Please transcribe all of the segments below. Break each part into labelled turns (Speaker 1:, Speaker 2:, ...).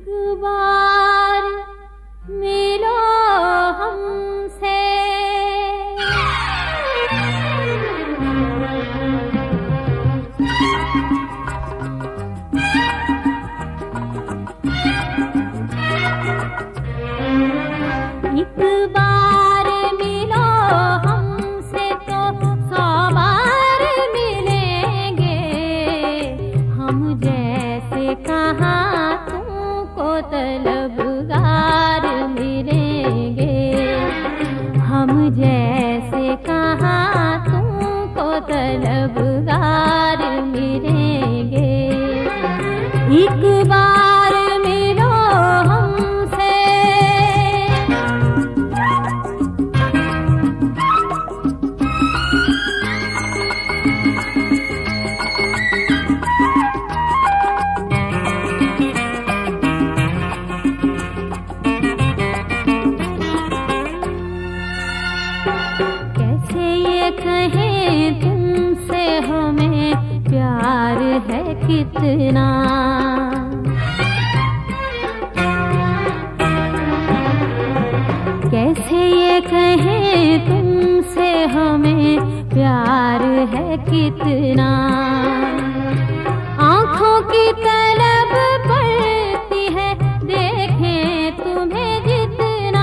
Speaker 1: बार मिलो हमसे, एक बार मिलो हमसे तो 100 बार मिलेंगे। हम जैसे कहाँ तुमको तलबगार मिलेंगे। हम जैसे कहाँ तुमको तलबगार मिलेंगे। एक बार मिलो हमसे, कैसे ये कहें तुमसे हमें प्यार है कितना। कैसे ये कहें तुमसे हमें प्यार है कितना। आँखों की तलब पड़ती है देखें तुम्हें जितना।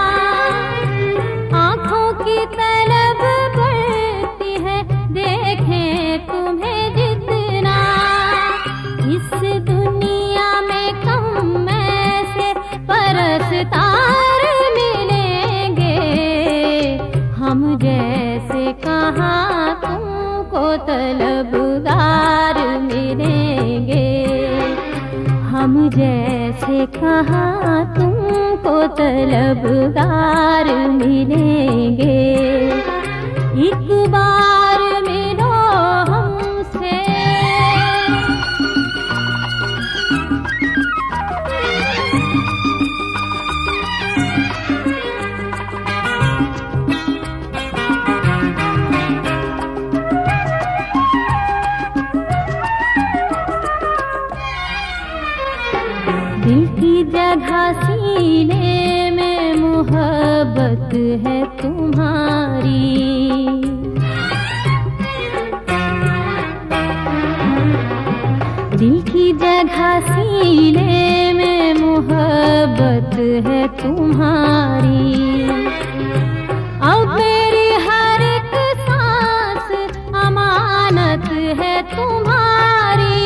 Speaker 1: आँखों की तलब पड़ती है देखें तुम्हें जितना। इस दुनिया में कम ऐसे परस्तार मिलेंगे। हम जैसे कहाँ तुमको तलबगार मिलेंगे। हम जैसे कहाँ तुमको तलबगार मिलेंगे। एक बार मिलो हमसे, दिल की जगह सीने में मोहब्बत है तुम्हारी। दिल की जगह सीने में मोहब्बत है तुम्हारी। अब मेरी हर एक सांस अमानत है तुम्हारी।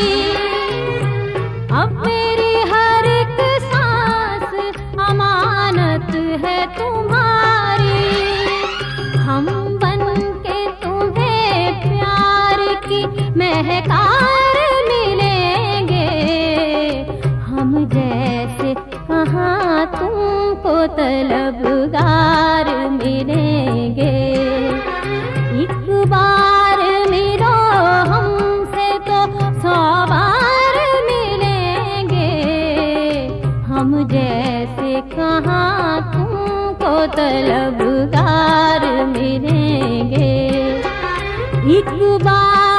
Speaker 1: अब मेरी हर एक सांस अमानत है तुम्हारी। हम बनके तुम्हें प्यार की महकार मिलेंगे। हम जैसे कहाँ तुमको तलबगार मिलेंगे। एक बार मिलो हमसे तो 100 बार मिलेंगे। हम जैसे कहाँ तुमको तलबगार मिलेंगे। एक बार